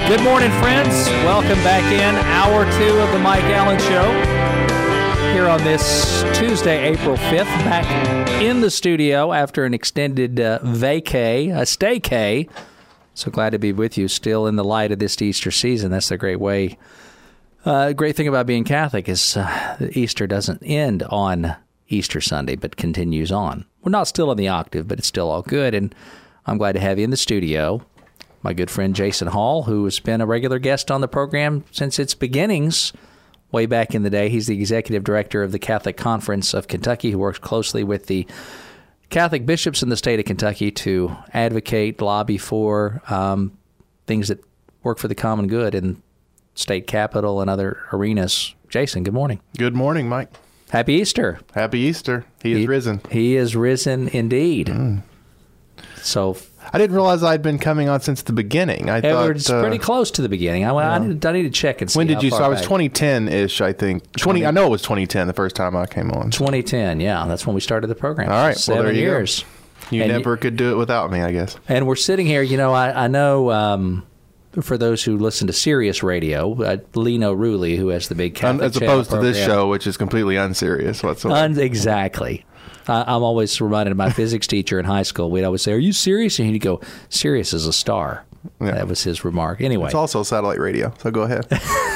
Good morning, friends. Welcome back in Hour 2 of the Mike Allen Show. Here on this Tuesday, April 5th, back in the studio after an extended vacay, a staycay. So glad to be with you still in the light of this Easter season. That's the great way. Great thing about being Catholic is Easter doesn't end on Easter Sunday, but continues on. We're not still in the octave, but it's still all good. And I'm glad to have you in the studio. My good friend Jason Hall, who has been a regular guest on the program since its beginnings way back in the day. He's the executive director of the Catholic Conference of Kentucky, who works closely with the Catholic bishops in the state of Kentucky to advocate, lobby for things that work for the common good in state capitol and other arenas. Jason, good morning. Good morning, Mike. Happy Easter. Happy Easter. He is risen. He is risen indeed. So I didn't realize I'd been coming on since the beginning. I thought it's pretty close to the beginning. I need to check and see. When did you? So I was back. 2010-ish, I think. I know it was 2010 the first time I came on. 2010, yeah. That's when we started the program. All right. 7 years. You never could do it without me, I guess. And we're sitting here, I know for those who listen to Sirius Radio, Lino Rulli, who has the big Catholic as opposed to this show, which is completely unserious whatsoever. Exactly. I'm always reminded of my physics teacher in high school. We'd always say, "Are you serious?" And he'd go, "Sirius is a star." Yeah. That was his remark. Anyway, it's also satellite radio, so go ahead.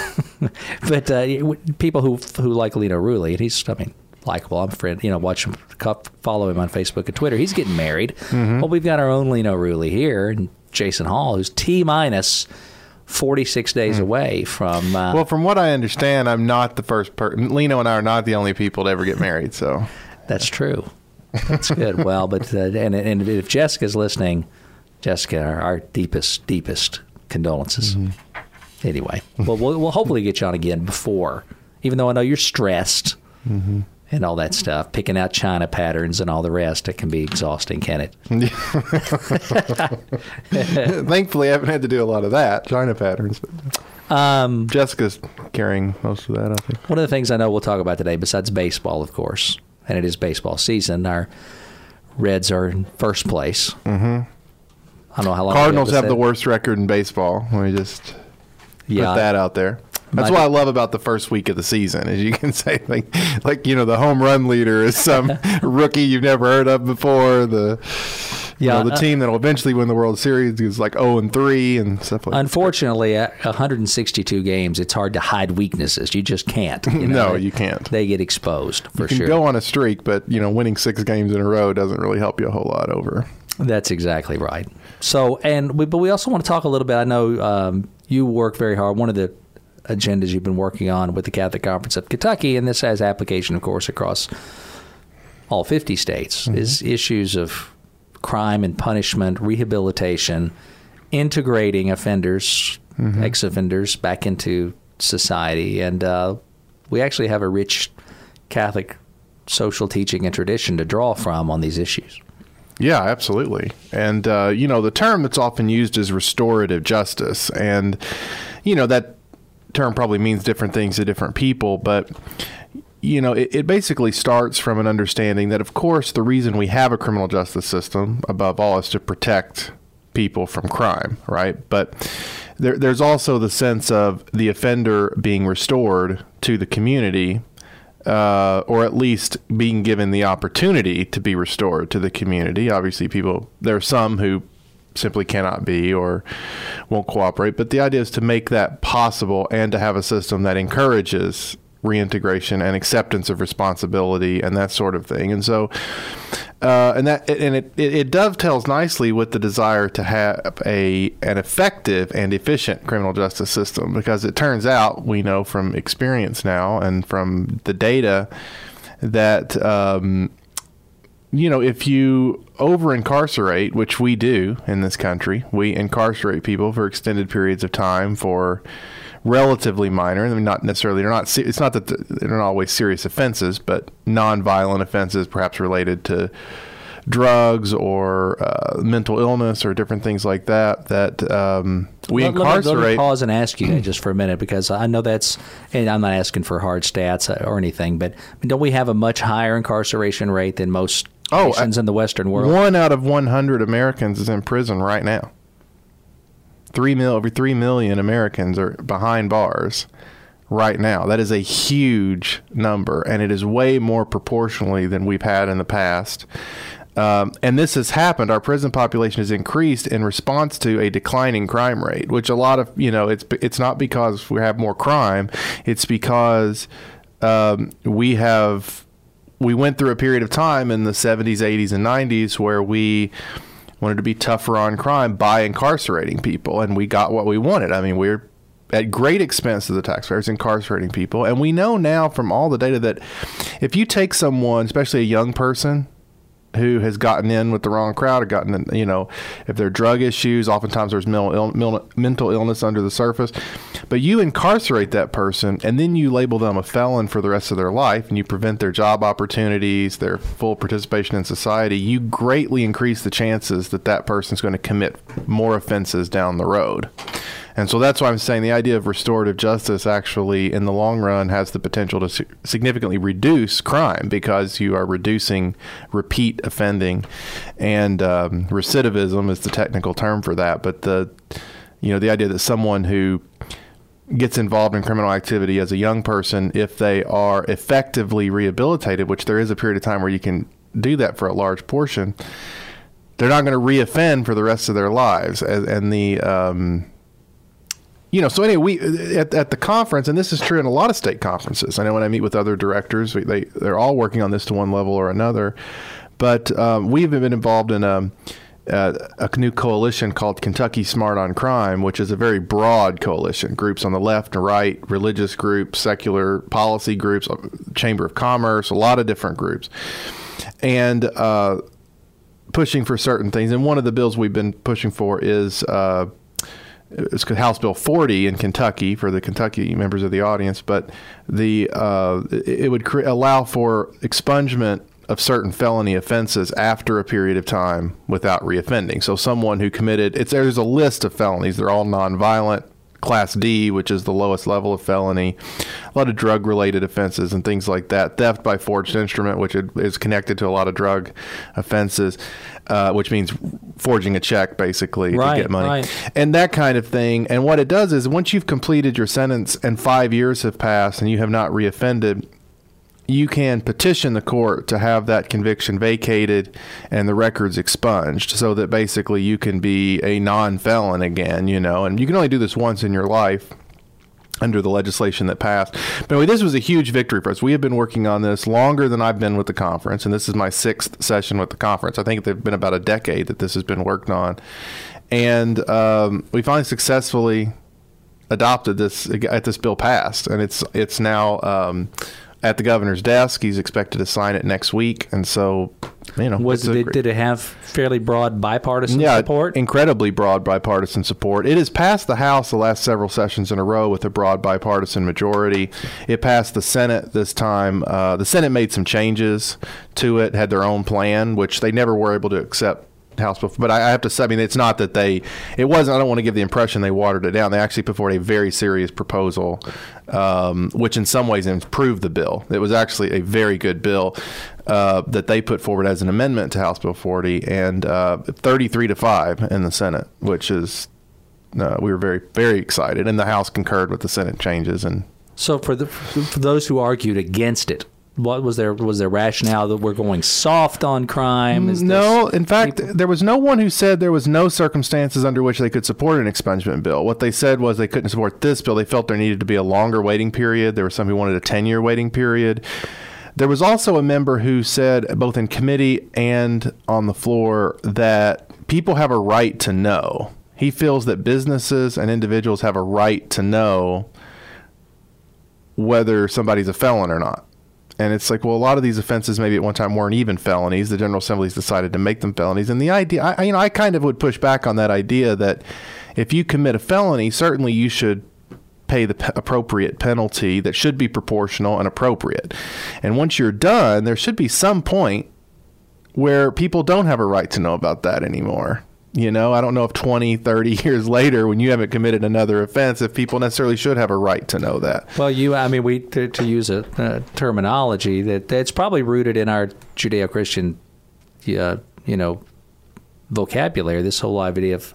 But people who like Lino Rulli, and he's, likable. I'm a friend. Watch him, follow him on Facebook and Twitter. He's getting married. Mm-hmm. Well, we've got our own Lino Rulli here, and Jason Hall, who's T-minus 46 days away from... well, from what I understand, I'm not the first person. Lino and I are not the only people to ever get married, so... That's true. That's good. Well, but and if Jessica's listening, Jessica, our deepest condolences. Mm-hmm. Anyway, well, we'll hopefully get you on again before, even though I know you're stressed and all that stuff, picking out China patterns and all the rest. It can be exhausting, can it? Thankfully, I haven't had to do a lot of that, China patterns. Jessica's carrying most of that, I think. One of the things I know we'll talk about today, besides baseball, of course, and it is baseball season, our Reds are in first place. Mm-hmm. I don't know how long. Cardinals have the worst record in baseball. Let me just put that out there. That's what I love about the first week of the season, is you can say, like the home run leader is some rookie you've never heard of before. The team that will eventually win the World Series is like 0-3 and stuff like that. Unfortunately, at 162 games, it's hard to hide weaknesses. You just can't. No, you can't. They get exposed, for sure. You can go on a streak, but winning 6 games in a row doesn't really help you a whole lot over. That's exactly right. So, but we also want to talk a little bit. I know you work very hard. One of the agendas you've been working on with the Catholic Conference of Kentucky, and this has application, of course, across all 50 states, is issues of crime and punishment, rehabilitation, integrating offenders, ex-offenders back into society. And we actually have a rich Catholic social teaching and tradition to draw from on these issues. Yeah, absolutely. And, the term that's often used is restorative justice. And, that term probably means different things to different people, but it basically starts from an understanding that, of course, the reason we have a criminal justice system, above all, is to protect people from crime, right? But there's also the sense of the offender being restored to the community, or at least being given the opportunity to be restored to the community. Obviously, there are some who simply cannot be or won't cooperate, but the idea is to make that possible and to have a system that encourages reintegration and acceptance of responsibility and that sort of thing. And so it dovetails nicely with the desire to have an effective and efficient criminal justice system, because it turns out, we know from experience now and from the data, that if you over-incarcerate, which we do in this country, we incarcerate people for extended periods of time for relatively minor, not necessarily, it's not that they're not always serious offenses, but non-violent offenses, perhaps related to drugs or mental illness or different things like that, we incarcerate. Let me pause and ask you just for a minute, because I know and I'm not asking for hard stats or anything, but don't we have a much higher incarceration rate than most nations in the Western world? 1 out of 100 Americans is in prison right now. over 3 million Americans are behind bars right now. That is a huge number, and it is way more proportionally than we've had in the past. And this has happened. Our prison population has increased in response to a declining crime rate, which a lot of, it's not because we have more crime. It's because we went through a period of time in the 70s, 80s, and 90s where we wanted to be tougher on crime by incarcerating people, and we got what we wanted. I mean, we're at great expense to the taxpayers incarcerating people, and we know now from all the data that if you take someone, especially a young person, who has gotten in with the wrong crowd or gotten in, if there are drug issues, oftentimes there's mental illness under the surface. But you incarcerate that person and then you label them a felon for the rest of their life and you prevent their job opportunities, their full participation in society. You greatly increase the chances that that person's going to commit more offenses down the road. And so that's why I'm saying the idea of restorative justice actually, in the long run, has the potential to significantly reduce crime because you are reducing repeat offending, and recidivism is the technical term for that. But the idea that someone who gets involved in criminal activity as a young person, if they are effectively rehabilitated, which there is a period of time where you can do that for a large portion, they're not going to reoffend for the rest of their lives. And the so anyway, we at the conference, and this is true in a lot of state conferences. I know when I meet with other directors, they're all working on this to one level or another. But we've been involved in a new coalition called Kentucky Smart on Crime, which is a very broad coalition. Groups on the left and right, religious groups, secular policy groups, Chamber of Commerce, a lot of different groups, and pushing for certain things. And one of the bills we've been pushing for is it's House Bill 40 in Kentucky, for the Kentucky members of the audience, but it would allow for expungement of certain felony offenses after a period of time without reoffending. So someone who committed, there's a list of felonies. They're all nonviolent. Class D, which is the lowest level of felony, a lot of drug-related offenses and things like that. Theft by forged instrument, which is connected to a lot of drug offenses, which means forging a check, basically, to get money. Right. And that kind of thing. And what it does is once you've completed your sentence and 5 years have passed and you have not reoffended, you can petition the court to have that conviction vacated and the records expunged so that basically you can be a non-felon again, and you can only do this once in your life under the legislation that passed. But anyway, this was a huge victory for us. We have been working on this longer than I've been with the conference, and this is my 6th session with the conference. I think they've been about a decade that this has been worked on. And we finally successfully adopted this bill passed, and it's now at the governor's desk. He's expected to sign it next week. And so, did it have fairly broad bipartisan support? Incredibly broad bipartisan support. It has passed the House the last several sessions in a row with a broad bipartisan majority. It passed the Senate this time. The Senate made some changes to it, had their own plan, which they never were able to accept House before. But I have to say, it's not that it wasn't, I don't want to give the impression they watered it down. They actually put forward a very serious proposal, which in some ways improved the bill. It was actually a very good bill that they put forward as an amendment to House Bill 40, and 33-5 in the Senate, which is, we were very, very excited. And the House concurred with the Senate changes. And so for those who argued against it, what was their rationale that we're going soft on crime? In fact, there was no one who said there was no circumstances under which they could support an expungement bill. What they said was they couldn't support this bill. They felt there needed to be a longer waiting period. There were some who wanted a 10-year waiting period. There was also a member who said, both in committee and on the floor, that people have a right to know. He feels that businesses and individuals have a right to know whether somebody's a felon or not. And it's like, well, a lot of these offenses maybe at one time weren't even felonies. The General Assembly's decided to make them felonies. And the idea, I kind of would push back on that idea that if you commit a felony, certainly you should pay the appropriate penalty that should be proportional and appropriate. And once you're done, there should be some point where people don't have a right to know about that anymore. I don't know if 20, 30 years later, when you haven't committed another offense, if people necessarily should have a right to know that. Well, to use a terminology, that's probably rooted in our Judeo-Christian, vocabulary, this whole idea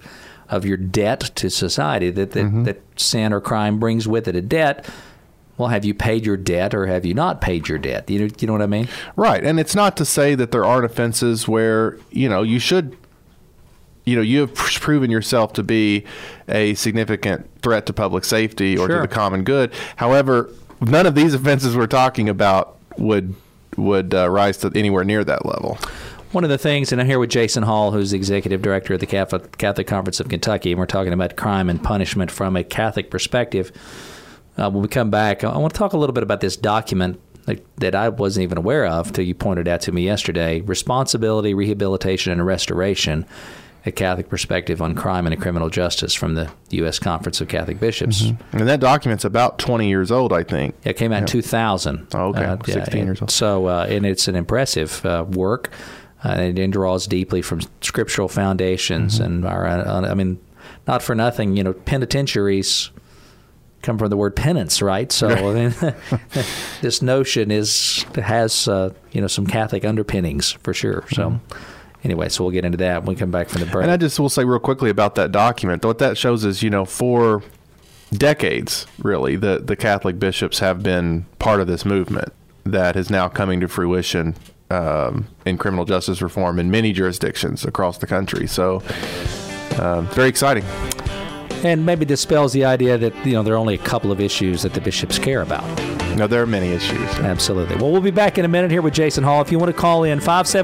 your debt to society, that sin or crime brings with it a debt. Well, have you paid your debt or have you not paid your debt? You know what I mean? Right. And it's not to say that there aren't offenses where, you should, you have proven yourself to be a significant threat to public safety or to the common good. However, none of these offenses we're talking about would rise to anywhere near that level. One of the things, and I'm here with Jason Hall, who's the executive director of the Catholic Conference of Kentucky, and we're talking about crime and punishment from a Catholic perspective. When we come back, I want to talk a little bit about this document that I wasn't even aware of till you pointed out to me yesterday, Responsibility, Rehabilitation, and Restoration, a Catholic Perspective on Crime and Criminal Justice from the U.S. Conference of Catholic Bishops. Mm-hmm. And that document's about 20 years old, I think. Yeah, it came out in 2000. Oh, okay, 16 years old. So, and it's an impressive work. It draws deeply from scriptural foundations and not for nothing, penitentiaries come from the word penance, right? So I mean, this notion has some Catholic underpinnings for sure. So anyway, so we'll get into that when we come back from the break. And I just will say real quickly about that document. What that shows is, for decades, really, the Catholic bishops have been part of this movement that is now coming to fruition in criminal justice reform in many jurisdictions across the country. So very exciting. And maybe dispels the idea that, there are only a couple of issues that the bishops care about. No, there are many issues. Absolutely. Well, we'll be back in a minute here with Jason Hall. If you want to call in,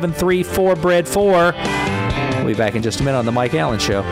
573-4BREAD4. We'll be back in just a minute on The Mike Allen Show.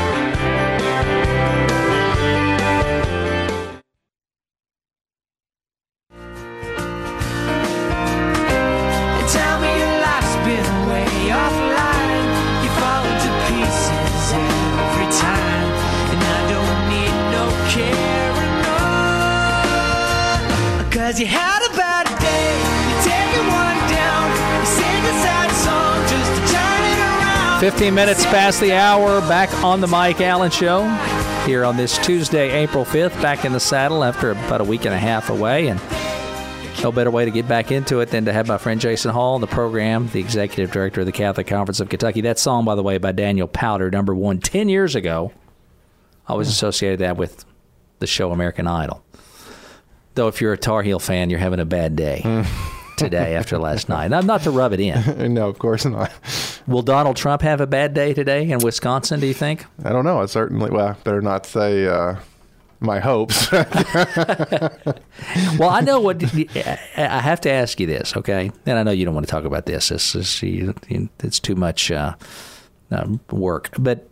You had a bad day, you take one down, you sing a sad song just to turn it around. 15 minutes past the hour, back on the Mike Allen Show here on this Tuesday, April 5th, back in the saddle after about a week and a half away, and no better way to get back into it than to have my friend Jason Hall on the program, the executive director of the Catholic Conference of Kentucky. That song, by the way, by Daniel Powter, number one 10 years ago. I always associated that with the show American Idol. Though if you're a Tar Heel fan, you're having a bad day today after last night. Not to rub it in. No, of course not. Will Donald Trump have a bad day today in Wisconsin, do you think? I don't know. I certainly, better not say my hopes. Well, I know what, I have to ask you this, okay? And I know you don't want to talk about this. It's too much work. But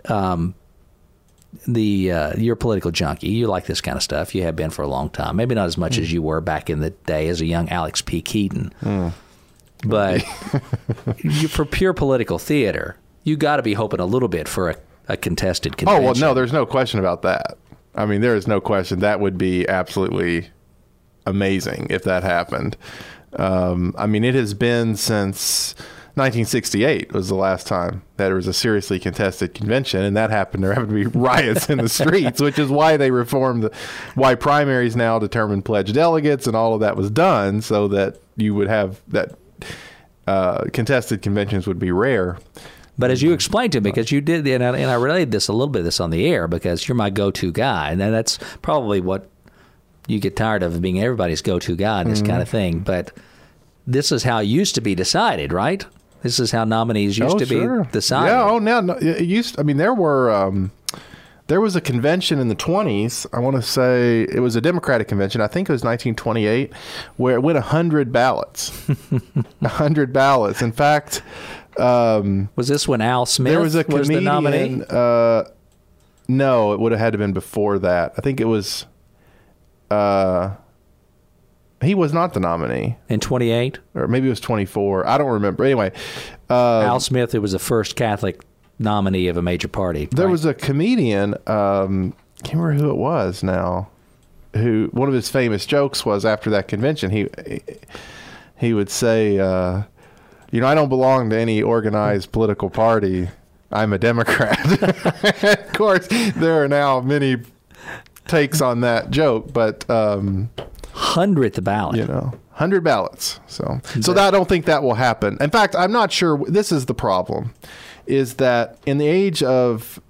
you're a political junkie. You like this kind of stuff. You have been for a long time. Maybe not as much as you were back in the day as a young Alex P. Keaton. But for pure political theater, you got to be hoping a little bit for a contested convention. Oh, well, no, there's no question about that. I mean, there is no question. That would be absolutely amazing if that happened. I mean, it has been since 1968 was the last time that there was a seriously contested convention, and that happened. There happened to be riots in the streets, which is why they reformed, why primaries now determine pledged delegates, and all of that was done so that you would have that contested conventions would be rare. But as you explained to me, because you did, and I relayed this a little bit of this on the air, because you're my go-to guy, and that's probably what you get tired of being everybody's go-to guy in this kind of thing. But this is how it used to be decided, right? This is how nominees used to be decided. Yeah. No, it used. I mean, there was a convention in the 20s. I want to say it was a Democratic convention. I think it was 1928, where it went 100 ballots. 100 ballots. In fact, was this when Al Smith was the nominee? No, it would have had to have been before that. I think it was. He was not the nominee. In 28? Or maybe it was 24. I don't remember. Anyway. Al Smith, who was the first Catholic nominee of a major party. There was a comedian, can't remember who it was now, who one of his famous jokes was after that convention, he would say, I don't belong to any organized political party. I'm a Democrat. Of course, there are now many takes on that joke, but... 100th ballot. 100 ballots. So I don't think that will happen. In fact, I'm not sure. This is the problem, is that in the age of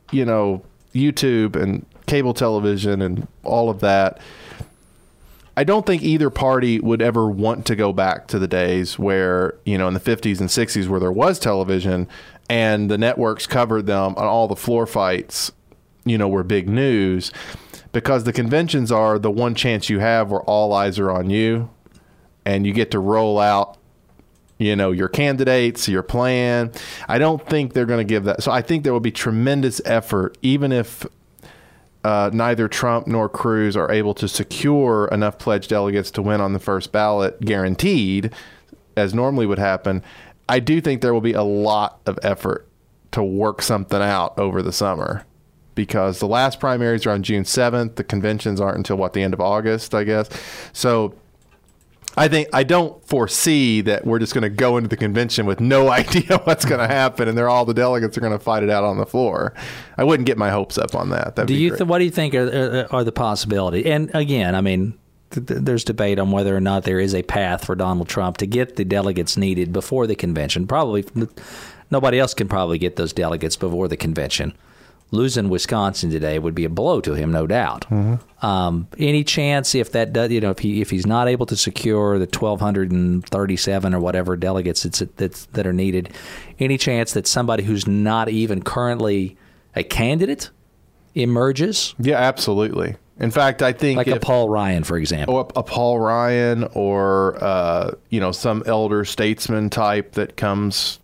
YouTube and cable television and all of that, I don't think either party would ever want to go back to the days where, in the 50s and 60s where there was television and the networks covered them on all the floor fights, were big news, because the conventions are the one chance you have where all eyes are on you and you get to roll out, your candidates, your plan. I don't think they're going to give that. So I think there will be tremendous effort, even if neither Trump nor Cruz are able to secure enough pledged delegates to win on the first ballot guaranteed, as normally would happen. I do think there will be a lot of effort to work something out over the summer, because the last primaries are on June 7th. The conventions aren't until the end of August, I guess. So I don't foresee that we're just going to go into the convention with no idea what's going to happen, and all the delegates are going to fight it out on the floor. I wouldn't get my hopes up on that. That'd be great. What do you think are the possibilities? And again, I mean, there's debate on whether or not there is a path for Donald Trump to get the delegates needed before the convention. Probably nobody else can probably get those delegates before the convention. Losing Wisconsin today would be a blow to him, no doubt. Mm-hmm. Any chance, if that does, if he's not able to secure the 1,237 or whatever delegates that are needed, any chance that somebody who's not even currently a candidate emerges? Yeah, absolutely. In fact, I think a Paul Ryan, for example, or a Paul Ryan, or some elder statesman type that comes.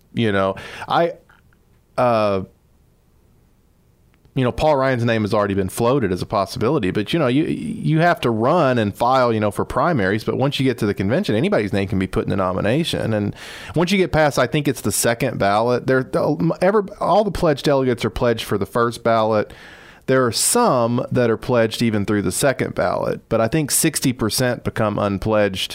Paul Ryan's name has already been floated as a possibility, but you have to run and file, for primaries. But once you get to the convention, anybody's name can be put in the nomination. And once you get past, I think it's the second ballot. All the pledged delegates are pledged for the first ballot. There are some that are pledged even through the second ballot, but I think 60% become unpledged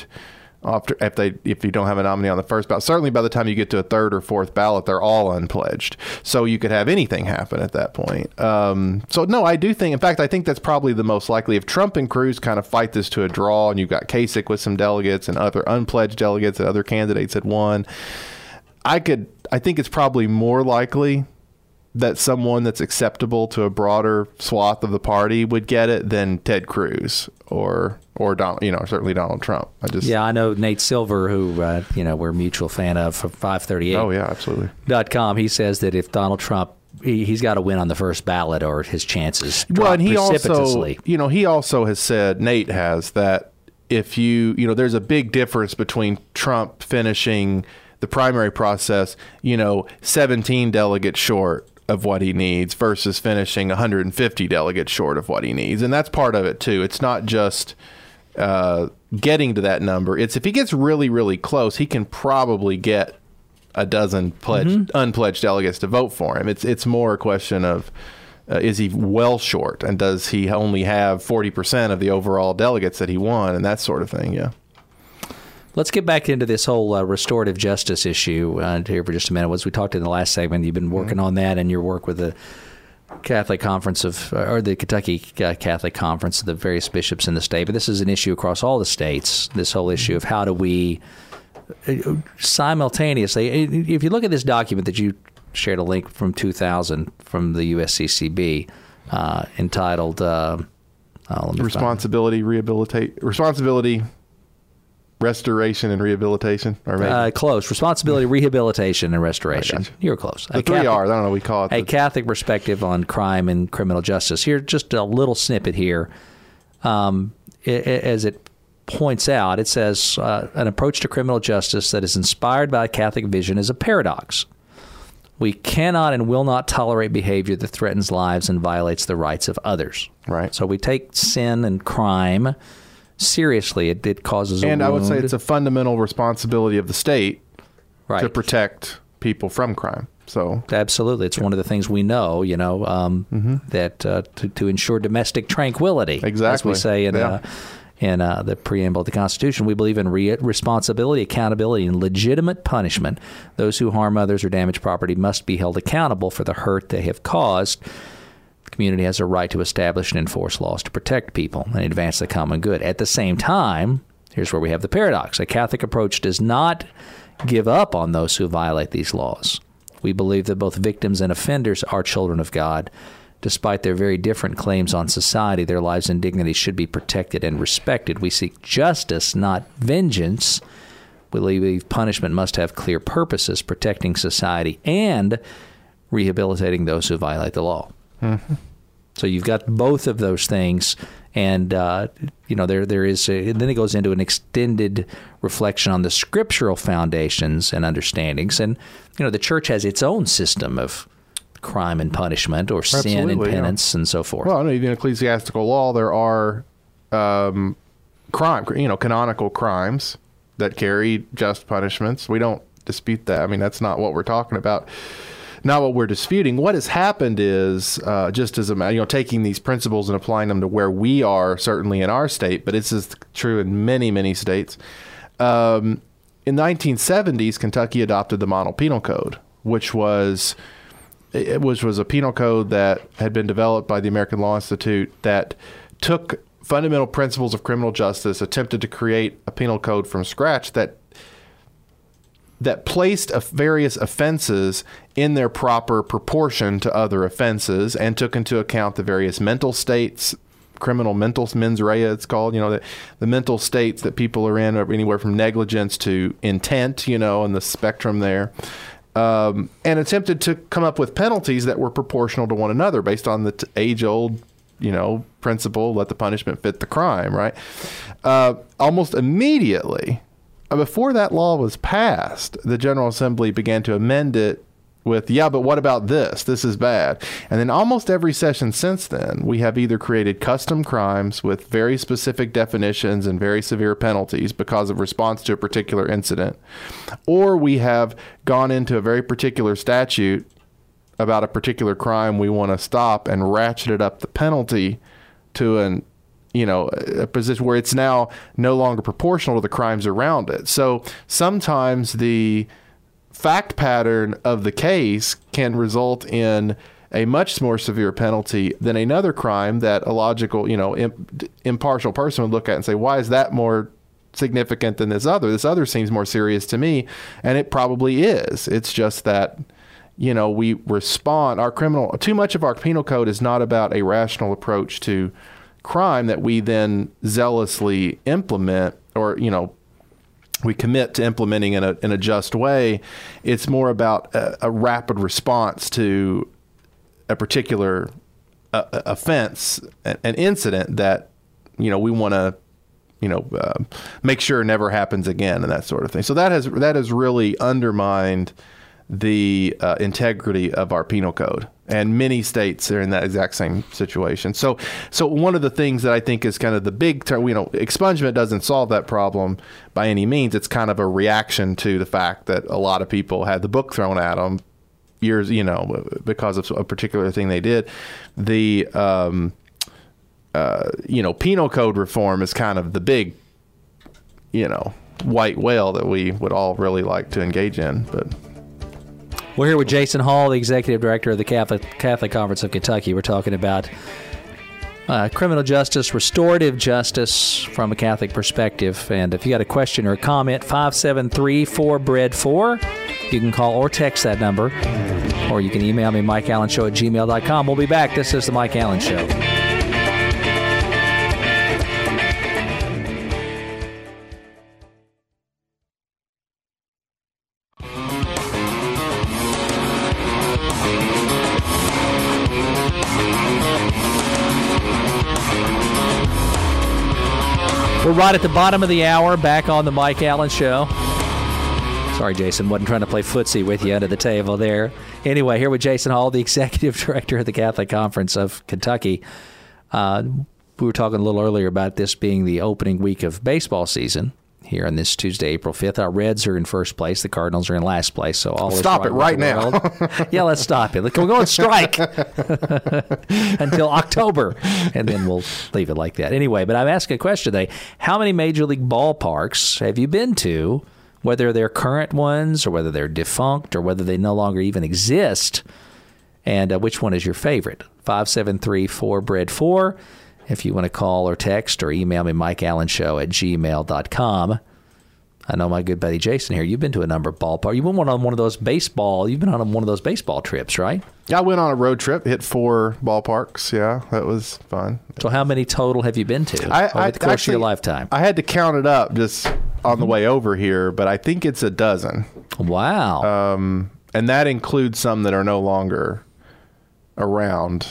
if you don't have a nominee on the first ballot. Certainly by the time you get to a third or fourth ballot, they're all unpledged. So you could have anything happen at that point. So no, I do think, in fact, I think that's probably the most likely. If Trump and Cruz kind of fight this to a draw, and you've got Kasich with some delegates and other unpledged delegates that other candidates had won, I think it's probably more likely that someone that's acceptable to a broader swath of the party would get it than Ted Cruz or Donald, certainly Donald Trump. I know Nate Silver, who we're a mutual fan of from 538. Oh yeah, absolutely. .com. He says that if Donald Trump, he's got to win on the first ballot, or his chances drop and precipitously. He also has said, Nate has, that if there's a big difference between Trump finishing the primary process, 17 delegates short of what he needs versus finishing 150 delegates short of what he needs. And that's part of it too. It's not just getting to that number. It's if he gets really, really close, he can probably get a dozen unpledged delegates to vote for him. It's more a question of is he well short, and does he only have 40% of the overall delegates that he won, and that sort of thing. Yeah. Let's get back into this whole restorative justice issue here for just a minute. As we talked in the last segment, you've been working on that in your work with the Catholic Conference or the Kentucky Catholic Conference of the various bishops in the state. But this is an issue across all the states, this whole issue of how do we simultaneously, if you look at this document that you shared a link from 2000 from the USCCB entitled Responsibility, Restoration and Rehabilitation, or maybe close. Responsibility, Rehabilitation, and Restoration. You're close. The three R's. I don't know. We call it a Catholic perspective on crime and criminal justice. Here, just a little snippet here. As it points out, it says an approach to criminal justice that is inspired by a Catholic vision is a paradox. We cannot and will not tolerate behavior that threatens lives and violates the rights of others. Right. So we take sin and crime seriously. It causes a wound. I would say it's a fundamental responsibility of the state right. to protect people from crime. So absolutely, it's one of the things we know. That to ensure domestic tranquility, exactly, as we say in the preamble of the Constitution, we believe in responsibility, accountability, and legitimate punishment. Those who harm others or damage property must be held accountable for the hurt they have caused. The community has a right to establish and enforce laws to protect people and advance the common good. At the same time, here's where we have the paradox. A Catholic approach does not give up on those who violate these laws. We believe that both victims and offenders are children of God Despite their very different claims on society, their lives and dignity should be protected and respected. We seek justice, not vengeance. We believe punishment must have clear purposes, protecting society and rehabilitating those who violate the law. Mm-hmm. So you've got both of those things, and there is. Then it goes into an extended reflection on the scriptural foundations and understandings, and the church has its own system of crime and punishment, or sin and penance, and so forth. Well, even in ecclesiastical law, there are canonical crimes that carry just punishments. We don't dispute that. I mean, that's not what we're talking about. Not what we're disputing. What has happened is, just as a taking these principles and applying them to where we are, certainly in our state, but this is true in many, many states. In the 1970s, Kentucky adopted the Model Penal Code, which was a penal code that had been developed by the American Law Institute that took fundamental principles of criminal justice, attempted to create a penal code from scratch that placed various offenses in their proper proportion to other offenses and took into account the various mental states, criminal mental mens rea, it's called, the mental states that people are in, are anywhere from negligence to intent, and the spectrum there. And attempted to come up with penalties that were proportional to one another based on the age-old, principle, let the punishment fit the crime, right? Almost immediately, before that law was passed, the General Assembly began to amend it with, but what about this? This is bad. And then almost every session since then, we have either created custom crimes with very specific definitions and very severe penalties because of response to a particular incident, or we have gone into a very particular statute about a particular crime we want to stop and ratcheted up the penalty to a position where it's now no longer proportional to the crimes around it. So sometimes the fact pattern of the case can result in a much more severe penalty than another crime that a logical, impartial person would look at and say, why is that more significant than this other? This other seems more serious to me, and it probably is. It's just that, we respond. Too much of our penal code is not about a rational approach to crime that we then zealously implement, or we commit to implementing in a just way. It's more about a rapid response to a particular offense, an incident that we want to make sure never happens again, and that sort of thing. So that has really undermined the integrity of our penal code, and many states are in that exact same situation. So one of the things that I think is kind of the big term, expungement doesn't solve that problem by any means. It's kind of a reaction to the fact that a lot of people had the book thrown at them years, because of a particular thing they did. The penal code reform is kind of the big, white whale that we would all really like to engage in, but. We're here with Jason Hall, the Executive Director of the Catholic Conference of Kentucky. We're talking about criminal justice, restorative justice from a Catholic perspective. And if you got a question or a comment, 573-4BREAD4. You can call or text that number, or you can email me, MikeAllenShow@gmail.com. We'll be back. This is The Mike Allen Show. We're right at the bottom of the hour, back on the Mike Allen Show. Sorry, Jason, wasn't trying to play footsie with you under the table there. Anyway, here with Jason Hall, the Executive Director of the Catholic Conference of Kentucky. We were talking a little earlier about this being the opening week of baseball season here on this Tuesday, April 5th. Our Reds are in first place. The Cardinals are in last place. So all stop it right now. Yeah, let's stop it. We'll go on strike until October, and then we'll leave it like that. Anyway, but I'm asking a question today. How many Major League ballparks have you been to, whether they're current ones or whether they're defunct or whether they no longer even exist? And which one is your favorite? 573-4BREAD4. If you want to call or text or email me, MikeAllenShow@gmail.com. I know my good buddy Jason here. You've been to a number of ballparks. You've been on one of those baseball. You've been on one of those baseball trips, right? Yeah, I went on a road trip, hit 4 ballparks. Yeah, that was fun. So how many total have you been to over the course of your lifetime? I had to count it up just on the way over here, but I think it's a dozen. Wow. And that includes some that are no longer around.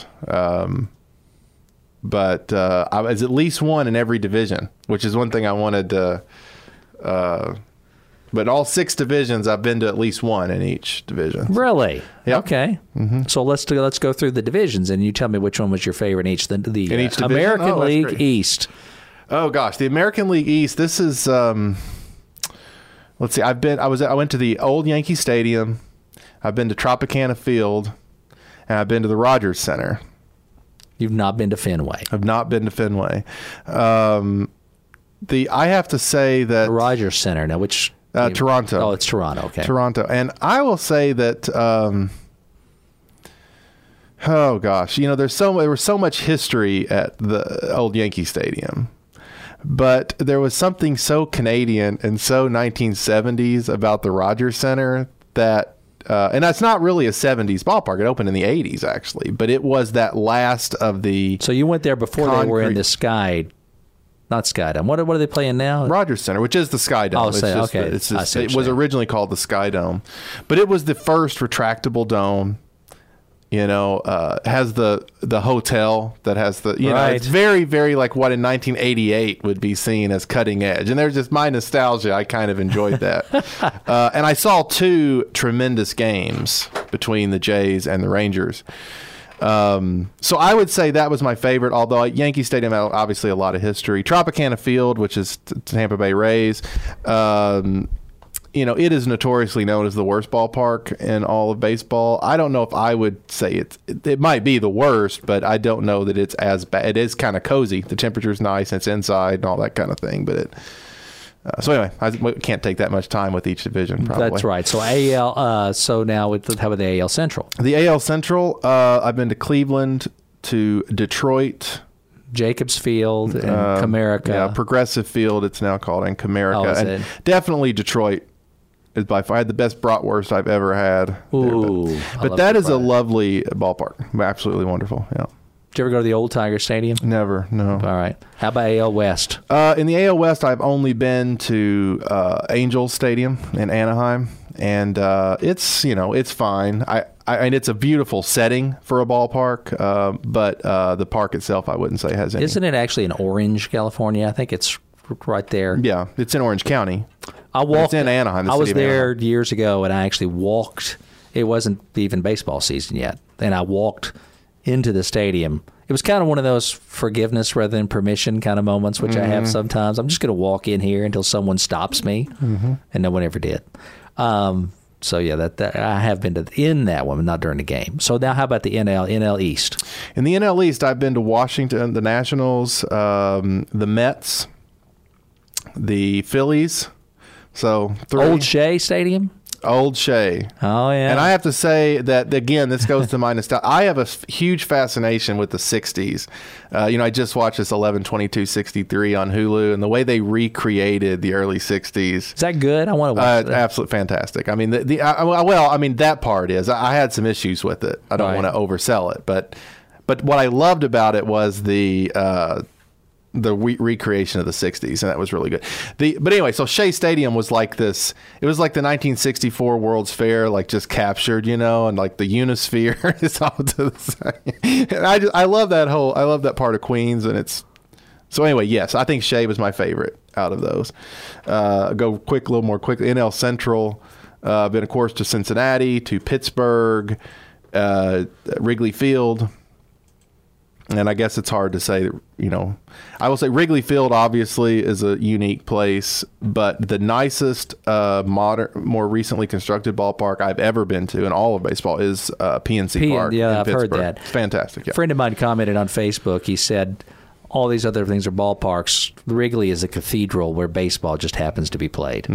But I was at least one in every division, which is one thing I wanted to. But all 6 divisions, I've been to at least one in each division. Really? Yep. Okay. Mm-hmm. So let's go through the divisions, and you tell me which one was your favorite in each. The in each American League great. East. Oh gosh, the American League East. This is. Let's see. I went to the old Yankee Stadium. I've been to Tropicana Field, and I've been to the Rogers Center. You've not been to Fenway. I've not been to Fenway. I have to say that The Rogers Center. Now, which Toronto. Oh, it's Toronto. Okay. Toronto, and I will say that. Oh gosh, there was so much history at the old Yankee Stadium, but there was something so Canadian and so 1970s about the Rogers Center that. And that's not really a 70s ballpark. It opened in the 80s, actually. But it was that last of the... So you went there before they were in the Sky... Not Skydome. What are they playing now? Rogers Center, which is the Skydome. Okay. It was originally called the Skydome. But it was the first retractable dome. Has the hotel that has the... Right. It's very, very like what in 1988 would be seen as cutting edge. And there's just my nostalgia. I kind of enjoyed that. And I saw 2 tremendous games between the Jays and the Rangers. So I would say that was my favorite, although Yankee Stadium had obviously a lot of history. Tropicana Field, which is Tampa Bay Rays, it is notoriously known as the worst ballpark in all of baseball. I don't know if I would say it might be the worst, but I don't know that it's as bad. It is kind of cozy. The temperature's nice, and it's inside and all that kind of thing, but so anyway, I can't take that much time with each division, probably. That's right. So AL. So now, how about the AL Central? The AL Central, I've been to Cleveland, to Detroit, Jacobs Field, and Comerica. Yeah, Progressive Field, it's now called, and Comerica. Oh, is and it? Definitely Detroit is by far. I had the best bratwurst I've ever had. Ooh, but that is a lovely ballpark. Absolutely wonderful. Yeah. Did you ever go to the old Tiger Stadium? Never, no. All right. How about AL West? In the AL West, I've only been to Angels Stadium in Anaheim, and it's it's fine. And it's a beautiful setting for a ballpark, but the park itself, I wouldn't say has any. Isn't it actually in Orange, California? I think it's right there. Yeah, it's in Orange County. It's in Anaheim. I was there years ago, and I actually walked. It wasn't even baseball season yet, and I walked into the stadium. It was kind of one of those forgiveness rather than permission kind of moments, which I have sometimes. I'm just going to walk in here until someone stops me, and no one ever did. So yeah, that I have been in that one, not during the game. So now, how about the NL East? In the NL East, I've been to Washington, the Nationals, the Mets, the Phillies. So Old Shea Stadium. Old Shea. Oh, yeah. And I have to say that, again, this goes to my nostalgia. I have a huge fascination with the 60s. I just watched this 11/22/63 on Hulu, and the way they recreated the early 60s. Is that good? I want to watch that. Absolutely fantastic. I mean, that part is. I had some issues with it. I don't want to oversell it. But what I loved about it was the recreation of the 60s, and that was really good. But anyway, so Shea Stadium was like this. It was like the 1964 World's Fair, like just captured, and like the Unisphere is all to the side. And I love that part of Queens, and it's so anyway. Yes, I think Shea was my favorite out of those. A little more quickly. NL Central, been of course to Cincinnati, to Pittsburgh, Wrigley Field. And I guess it's hard to say, I will say Wrigley Field obviously is a unique place, but the nicest, more recently constructed ballpark I've ever been to in all of baseball is PNC Park. Yeah, in Pittsburgh. Heard that. It's fantastic. Yeah. A friend of mine commented on Facebook. He said, all these other things are ballparks. Wrigley is a cathedral where baseball just happens to be played.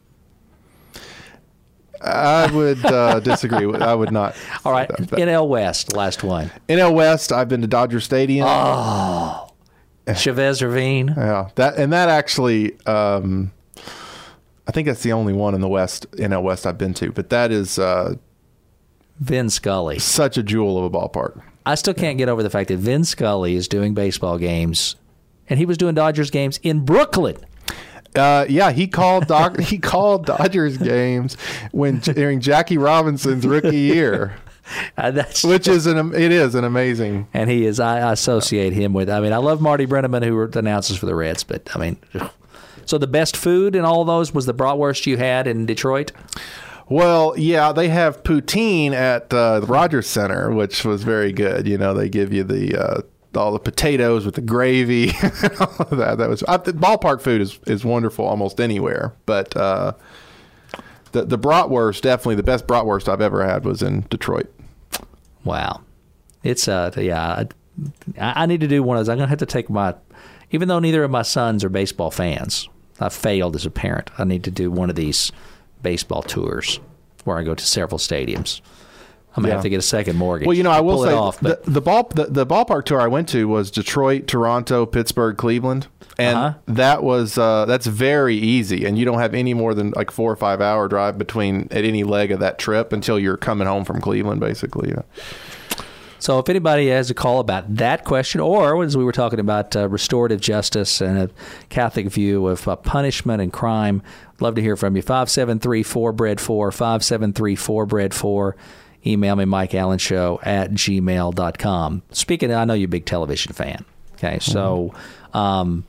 I would disagree. I would not. All right. NL West, last one. NL West, I've been to Dodger Stadium. Oh. Chavez Ravine. Yeah. That actually, I think that's the only one in the West, NL West I've been to. But that is Vin Scully. such a jewel of a ballpark. I still can't get over the fact that Vin Scully is doing baseball games, and he was doing Dodgers games in Brooklyn. Yeah, he called Dodgers games during Jackie Robinson's rookie year. Which is it is an amazing, and he is. I associate him with. I mean, I love Marty Brenneman, who announces for the Reds, but I mean, so the best food in all of those was the bratwurst you had in Detroit. Well, yeah, they have poutine at the Rogers Center, which was very good. You know, they give you the all the potatoes with the gravy, and all of that. That was the ballpark food is wonderful almost anywhere, but the bratwurst, definitely the best bratwurst I've ever had was in Detroit. Wow. It's yeah, I need to do one of those. I'm going to have to take even though neither of my sons are baseball fans, I failed as a parent. I need to do one of these baseball tours where I go to several stadiums. I'm going to have to get a second mortgage. Well, you know, I will say the ballpark tour I went to was Detroit, Toronto, Pittsburgh, Cleveland. And that was that's very easy, and you don't have any more than like 4 or 5 hour drive between at any leg of that trip until you're coming home from Cleveland, basically. Yeah. So if anybody has a call about that question, or as we were talking about restorative justice and a Catholic view of punishment and crime, I'd love to hear from you. 573-4BREAD4, 573-4BREAD4. Email me, MikeAllenShow@gmail.com. Speaking of, I know you're a big television fan. Okay, so now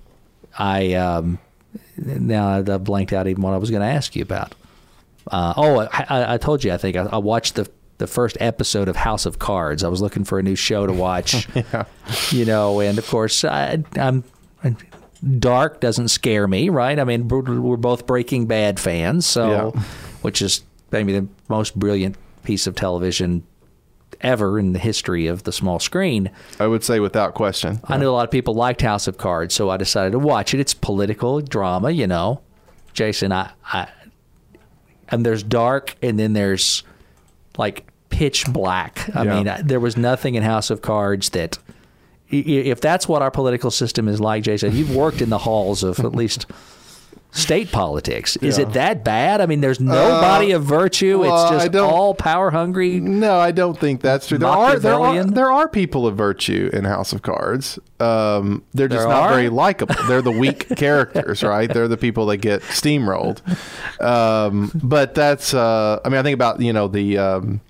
I've blanked out even what I was going to ask you about. I told you, I think I watched the first episode of House of Cards. I was looking for a new show to watch. Yeah. You know, and of course, I'm dark doesn't scare me, right? I mean, we're both Breaking Bad fans, so which is maybe the most brilliant piece of television ever in the history of the small screen. I would say without question. I knew a lot of people liked House of Cards, so I decided to watch it. It's political drama, you know. Jason, and there's dark, and then there's like pitch black. I mean, there was nothing in House of Cards that, if that's what our political system is like, Jason, you've worked in the halls of at least state politics. Is it that bad? I mean, there's no body of virtue. It's just all power hungry. No, I don't think that's true. There are people of virtue in House of Cards. They're just not very likable. They're the weak characters, right? They're the people that get steamrolled. But that's I mean, I think about, you know, the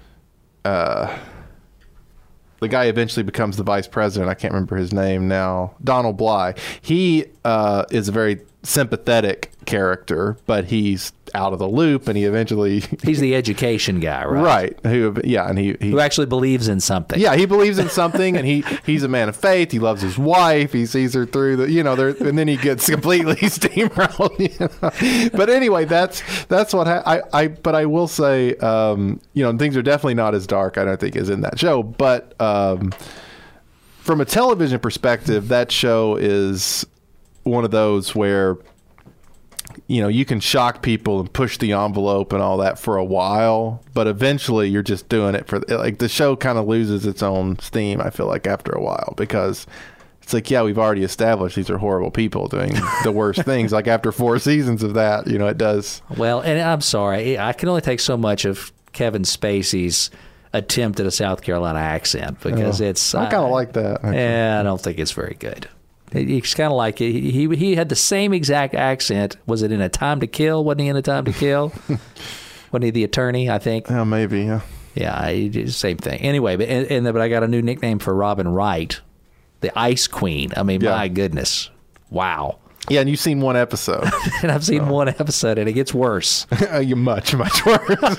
guy eventually becomes the vice president. I can't remember his name now. Donald Bly. He is a very sympathetic character, but he's out of the loop, and he eventually he's the education guy, right? Right. Who actually believes in something. Yeah, he believes in something, and he's a man of faith. He loves his wife. He sees her through the, you know, and then he gets completely steamrolled. You know? But anyway, that's what but I will say, you know, things are definitely not as dark, I don't think, as in that show. But from a television perspective, that show is one of those where, you know, you can shock people and push the envelope and all that for a while, but eventually you're just doing it for, like, the show kind of loses its own steam, I feel like, after a while, because it's like, yeah, we've already established these are horrible people doing the worst things. Like, after 4 seasons of that, you know, it does. Well, and I'm sorry, I can only take so much of Kevin Spacey's attempt at a South Carolina accent, because it's I kind of like that. I don't think it's very good. It's kind of like he had the same exact accent. Was it in A Time to Kill? Wasn't he in A Time to Kill? Wasn't he the attorney, I think? Yeah, maybe, yeah. Yeah, same thing. Anyway, but I got a new nickname for Robin Wright, the Ice Queen. I mean, my goodness. Wow. Yeah, and you've seen one episode. And I've seen one episode, and it gets worse. You're much, much worse.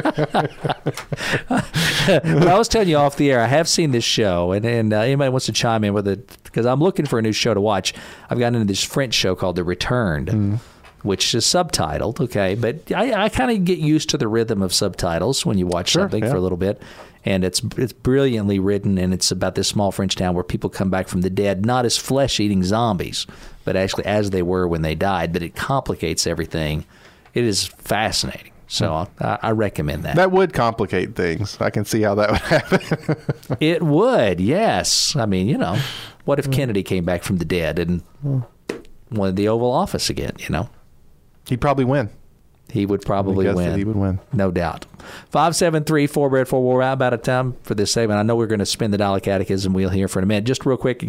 But I was telling you off the air, I have seen this show, and anybody wants to chime in with it, because I'm looking for a new show to watch. I've gotten into this French show called The Returned, which is subtitled, okay? But I kind of get used to the rhythm of subtitles when you watch something for a little bit. And it's brilliantly written, and it's about this small French town where people come back from the dead, not as flesh-eating zombies, but actually as they were when they died. But it complicates everything. It is fascinating. So I recommend that. That would complicate things. I can see how that would happen. It would, yes. I mean, you know, what if Kennedy came back from the dead and wanted the Oval Office again, you know? He'd probably win. He would probably win. He would win. No doubt. 573-4-BREAD-4. We're out of time for this segment. I know we're going to spin the Dollar Catechism wheel here for a minute. Just real quick,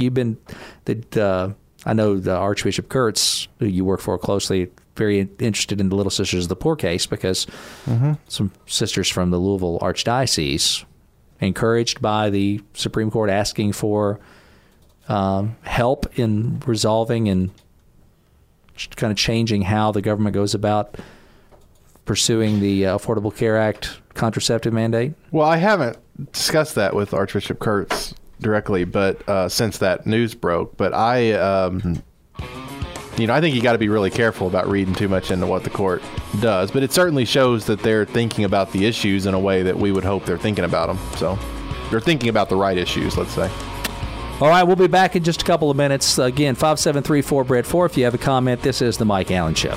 I know the Archbishop Kurtz, who you work for closely, very interested in the Little Sisters of the Poor case because some sisters from the Louisville Archdiocese, encouraged by the Supreme Court asking for help in resolving and kind of changing how the government goes about pursuing the Affordable Care Act contraceptive mandate? Well, I haven't discussed that with Archbishop Kurtz directly, but since that news broke. But I think you got to be really careful about reading too much into what the court does. But it certainly shows that they're thinking about the issues in a way that we would hope they're thinking about them. So they're thinking about the right issues, let's say. All right, we'll be back in just a couple of minutes. Again, 573-4-BREAD-4. If you have a comment, this is The Mike Allen Show.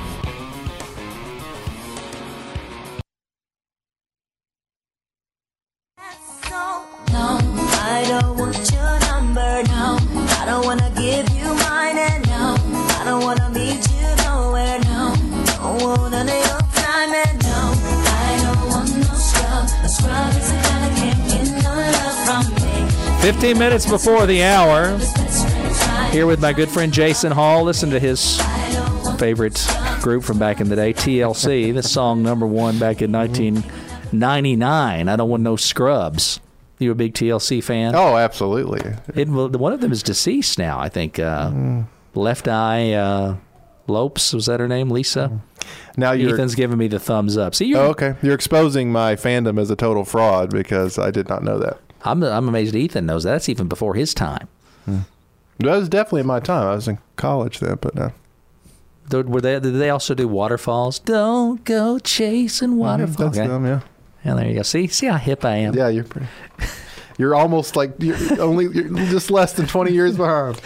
I don't want your number, no. I don't want to give you mine, and no. I don't want to meet you nowhere, no. Don't want none of your time, and no. I don't want no scrub. A scrub is the kind that can't get no love from me. 15 minutes before the hour, here with my good friend Jason Hall. Listen to his favorite group from back in the day, TLC. This song #1 back in 1999. I don't want no scrubs. You a big TLC fan? Oh, absolutely. One of them is deceased now, I think. Left Eye Lopes, was that her name? Lisa? Now Ethan's giving me the thumbs up. See, okay. You're exposing my fandom as a total fraud because I did not know that. I'm amazed Ethan knows that. That's even before his time. That was definitely my time. I was in college then, but no. Did they also do Waterfalls? Don't go chasing waterfalls. That's them, yeah. Yeah, there you go. See how hip I am. Yeah, you're almost like you're just less than 20 years behind.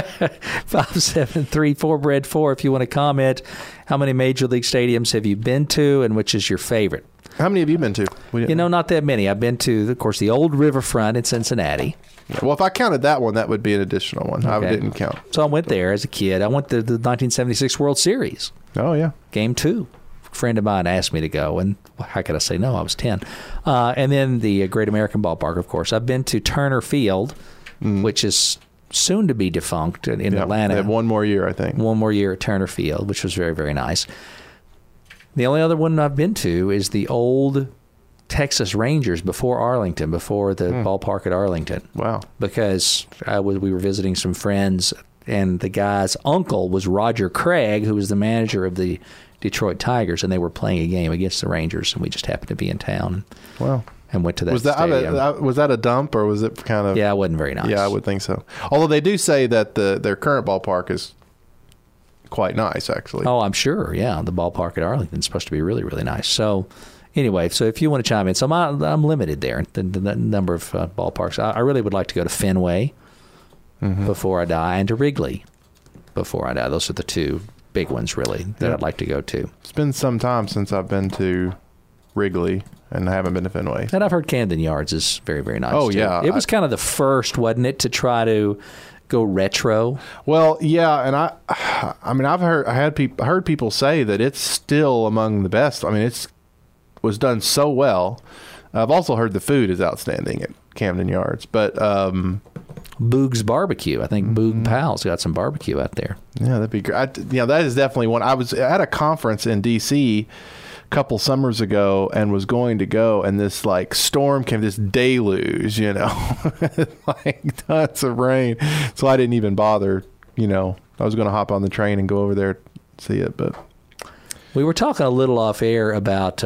573-4-BREAD-4. If you want to comment, how many Major League stadiums have you been to, and which is your favorite? How many have you been to? Not that many. I've been to, of course, the old Riverfront in Cincinnati. Yeah, well, if I counted that one, that would be an additional one. Okay. I didn't count. So I went there as a kid. I went to the 1976 World Series. Oh, yeah. Game 2. A friend of mine asked me to go, and how could I say no? I was 10. And then the Great American Ballpark, of course. I've been to Turner Field, which is soon to be defunct in Atlanta. They have one more year, I think. One more year at Turner Field, which was very, very nice. The only other one I've been to is the old Texas Rangers before Arlington, before the ballpark at Arlington. Wow. Because we were visiting some friends, and the guy's uncle was Roger Craig, who was the manager of the Detroit Tigers, and they were playing a game against the Rangers, and we just happened to be in town. Wow. And went to that stadium. Was that a dump, or was it kind of... Yeah, it wasn't very nice. Yeah, I would think so. Although they do say that their current ballpark is quite nice, actually. Oh, I'm sure, yeah. The ballpark at Arlington is supposed to be really, really nice. So, anyway, so if you want to chime in. So I'm limited there, the number of ballparks. I really would like to go to Fenway before I die, and to Wrigley before I die. Those are the two big ones, really, that I'd like to go to. It's been some time since I've been to Wrigley, and I haven't been to Fenway. And I've heard Camden Yards is very, very nice. Oh, too. yeah. It was kind of the first, wasn't it, to try to go retro? Well, yeah, and I mean, I've heard people say that it's still among the best. I mean, it was done so well. I've also heard the food is outstanding at Camden Yards, but Boog's Barbecue. I think Boog Pal's got some barbecue out there. Yeah, that'd be great. That is definitely one. I was at a conference in D.C. a couple summers ago and was going to go, and this storm came, this deluge, like tons of rain. So I didn't even bother. I was going to hop on the train and go over there to see it, but we were talking a little off air about.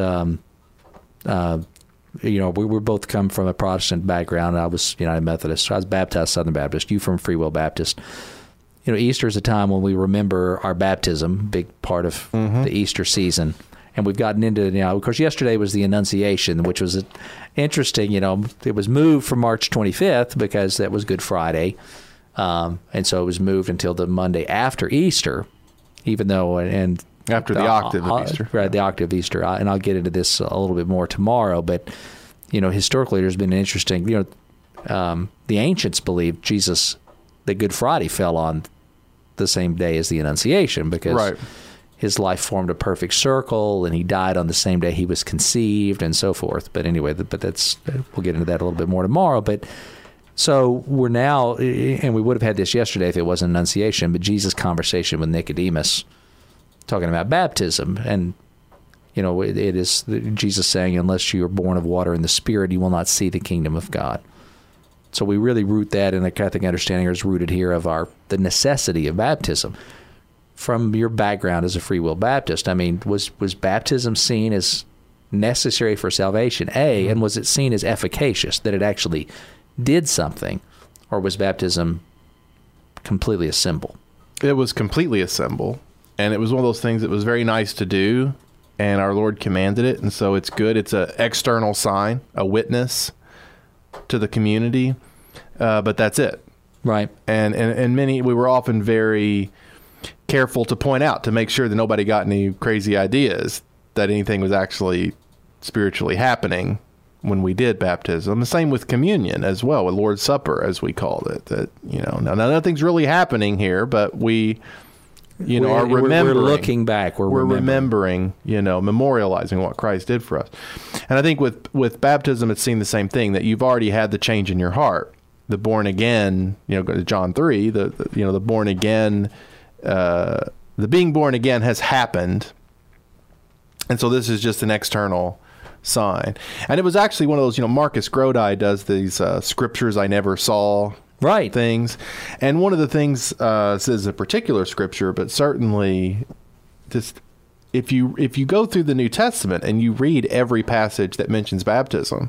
We were both come from a Protestant background. I was United Methodist. I was baptized Southern Baptist. You from Free Will Baptist. Easter is a time when we remember our baptism, big part of the Easter season. And we've gotten into it now. Of course, yesterday was the Annunciation, which was interesting. It was moved from March 25th because that was Good Friday. And so it was moved until the Monday after Easter, even though, after the octave of Easter. Right, the octave of Easter. And I'll get into this a little bit more tomorrow. But, historically, there's been an interesting, the ancients believed that Good Friday fell on the same day as the Annunciation because, his life formed a perfect circle, and he died on the same day he was conceived, and so forth. But anyway, we'll get into that a little bit more tomorrow. But so we're now, and we would have had this yesterday if it wasn't Annunciation, but Jesus' conversation with Nicodemus, talking about baptism, and it is Jesus saying, unless you are born of water and the Spirit, you will not see the kingdom of God. So we really root that in the Catholic understanding, is rooted here of the necessity of baptism. From your background as a Free Will Baptist, I mean, was baptism seen as necessary for salvation, A, and was it seen as efficacious, that it actually did something, or was baptism completely a symbol? It was completely a symbol, and it was one of those things that was very nice to do, and our Lord commanded it, and so it's good. It's an external sign, a witness to the community, but that's it. Right. And we were often very careful to point out, to make sure that nobody got any crazy ideas that anything was actually spiritually happening when we did baptism. The same with communion as well, with Lord's Supper, as we called it. That now nothing's really happening here, but we are remembering. We're looking back. We're remembering, memorializing what Christ did for us. And I think with baptism, it's seen the same thing, that you've already had the change in your heart, the born again. Go to John 3. The born again. The being born again has happened, and so this is just an external sign. And it was actually one of those, Marcus Grodi does these scriptures I never saw things, and one of the things says a particular scripture, but certainly just if you go through the New Testament and you read every passage that mentions baptism,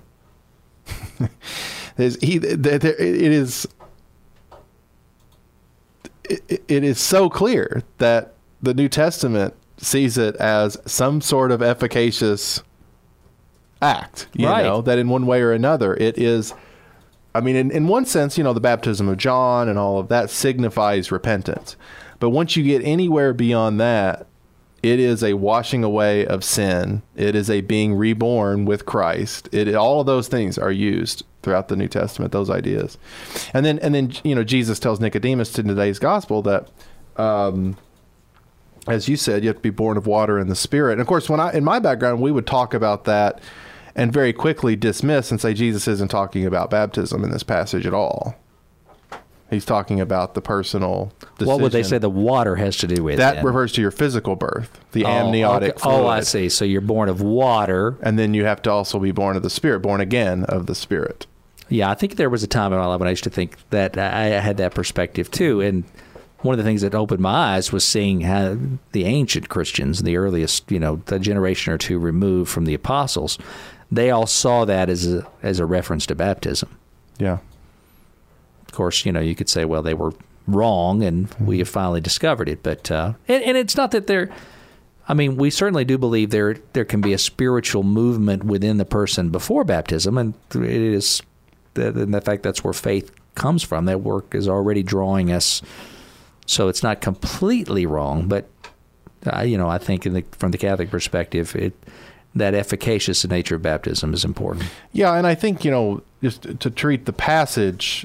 it is so clear that the New Testament sees it as some sort of efficacious act, that in one way or another it is. I mean, in one sense, the baptism of John and all of that signifies repentance. But once you get anywhere beyond that, it is a washing away of sin. It is a being reborn with Christ. All of those things are used throughout the New Testament, those ideas. And then Jesus tells Nicodemus in today's gospel that, as you said, you have to be born of water and the Spirit. And of course, in my background, we would talk about that and very quickly dismiss and say Jesus isn't talking about baptism in this passage at all. He's talking about the personal decision. What would they say the water has to do with? That refers to your physical birth, the amniotic fluid. Oh, I see. So you're born of water. And then you have to also be born of the Spirit, born again of the Spirit. Yeah, I think there was a time in my life when I used to think that I had that perspective too. And one of the things that opened my eyes was seeing how the ancient Christians, the earliest, the generation or two removed from the apostles, they all saw that as a reference to baptism. Yeah. Of course, you could say, well, they were wrong, and we have finally discovered it. But and it's not that they're. I mean, we certainly do believe there can be a spiritual movement within the person before baptism, and it is. In fact, that's where faith comes from. That work is already drawing us. So it's not completely wrong, but I think from the Catholic perspective, that efficacious nature of baptism is important. Yeah, and I think just to treat the passage.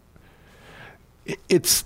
It's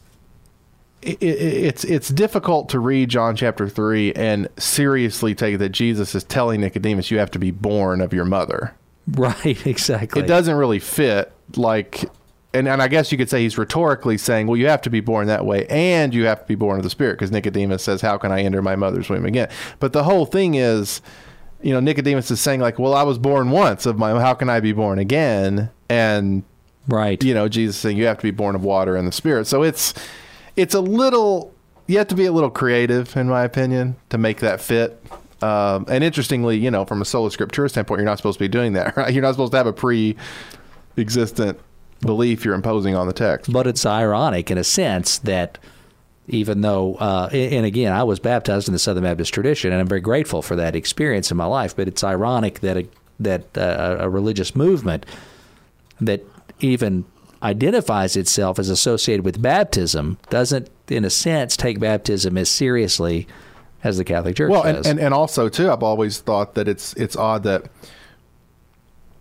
difficult to read John chapter 3 and seriously take that Jesus is telling Nicodemus you have to be born of your mother. Right, exactly. It doesn't really fit, and I guess you could say he's rhetorically saying, well, you have to be born that way and you have to be born of the Spirit, because Nicodemus says, how can I enter my mother's womb again? But the whole thing is, Nicodemus is saying well, I was born once how can I be born again? And right. Jesus saying you have to be born of water and the Spirit. So it's a little, you have to be a little creative, in my opinion, to make that fit. And interestingly, from a sola scriptura standpoint, you're not supposed to be doing that, right? You're not supposed to have a pre-existent belief you're imposing on the text. But it's ironic in a sense that even though, and again, I was baptized in the Southern Baptist tradition, and I'm very grateful for that experience in my life, but it's ironic that a religious movement that even identifies itself as associated with baptism doesn't, in a sense, take baptism as seriously as the Catholic Church does. And also, too, I've always thought that it's odd that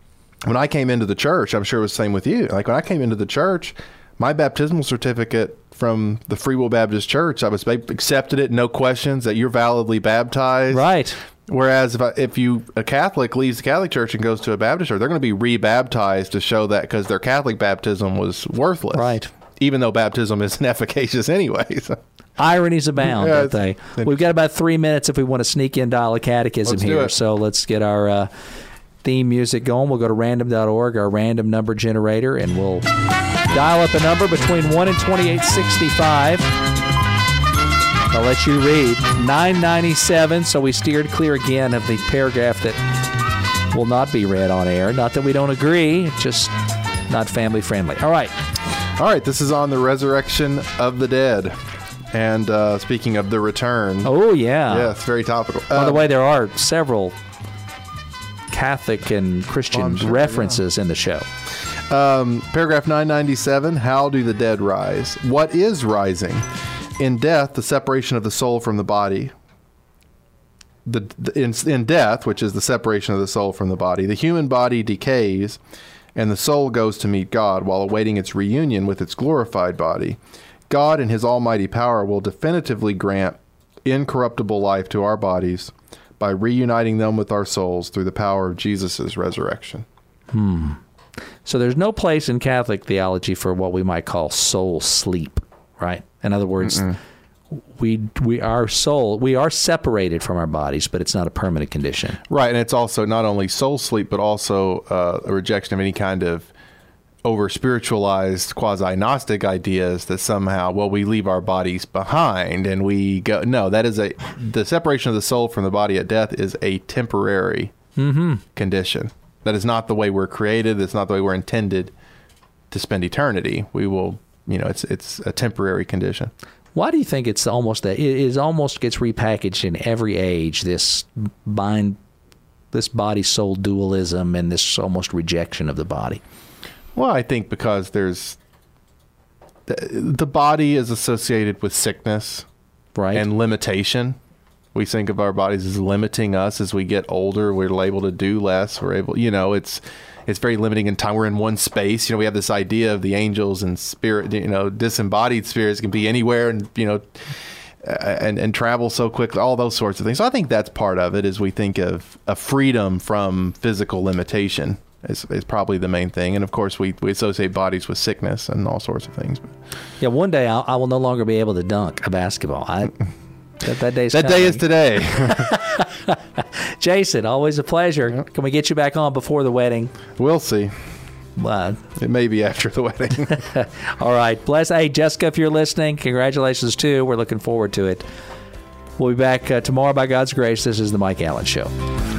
when I came into the church, I'm sure it was the same with you. Like when I came into the church, my baptismal certificate from the Free Will Baptist Church. They accepted it, no questions, that you're validly baptized. Right. Whereas if a Catholic leaves the Catholic Church and goes to a Baptist church, they're going to be rebaptized to show that because their Catholic baptism was worthless. Right. Even though baptism isn't efficacious anyway. So. Ironies abound, don't they? We've got about 3 minutes if we want to sneak in Dial a Catechism Let's do here. it. So let's get our theme music going. We'll go to random.org, our random number generator, and we'll dial up a number between 1 and 2865. I'll let you read 997. So we steered clear again of the paragraph that will not be read on air. Not that we don't agree, it's just not family friendly. All right. This is on the resurrection of the dead. And speaking of the return. Oh, yeah. Yes, very topical. By the way, there are several Catholic and Christian references in the show. Paragraph 997, how do the dead rise? What is rising? In death, the separation of the soul from the body. In death, which is the separation of the soul from the body, the human body decays and the soul goes to meet God while awaiting its reunion with its glorified body. God in his almighty power will definitively grant incorruptible life to our bodies by reuniting them with our souls through the power of Jesus' resurrection. So there's no place in Catholic theology for what we might call soul sleep, right? In other words, we are separated from our bodies, but it's not a permanent condition. Right, and it's also not only soul sleep, but also a rejection of any kind of over-spiritualized quasi-Gnostic ideas that somehow, we leave our bodies behind and we go. No, that is the separation of the soul from the body at death is a temporary condition. That is not the way we're created. It's not the way we're intended to spend eternity. We will, it's a temporary condition. Why do you think it's almost that? It almost gets repackaged in every age, this body-soul dualism and this almost rejection of the body. Well, I think because the body is associated with sickness, right, and limitation. We think of our bodies as limiting us as we get older. We're able to do less. We're able, it's very limiting in time. We're in one space. We have this idea of the angels and spirit, disembodied spirits can be anywhere and, and travel so quickly, all those sorts of things. So I think that's part of it is we think of a freedom from physical limitation is probably the main thing. And of course we associate bodies with sickness and all sorts of things. Yeah. One day I will no longer be able to dunk a basketball. That day is today. Jason, always a pleasure. Yep. Can we get you back on before the wedding? We'll see. It may be after the wedding. All right. Bless. Hey, Jessica, if you're listening, congratulations too. We're looking forward to it. We'll be back tomorrow by God's grace. This is the Mike Allen Show.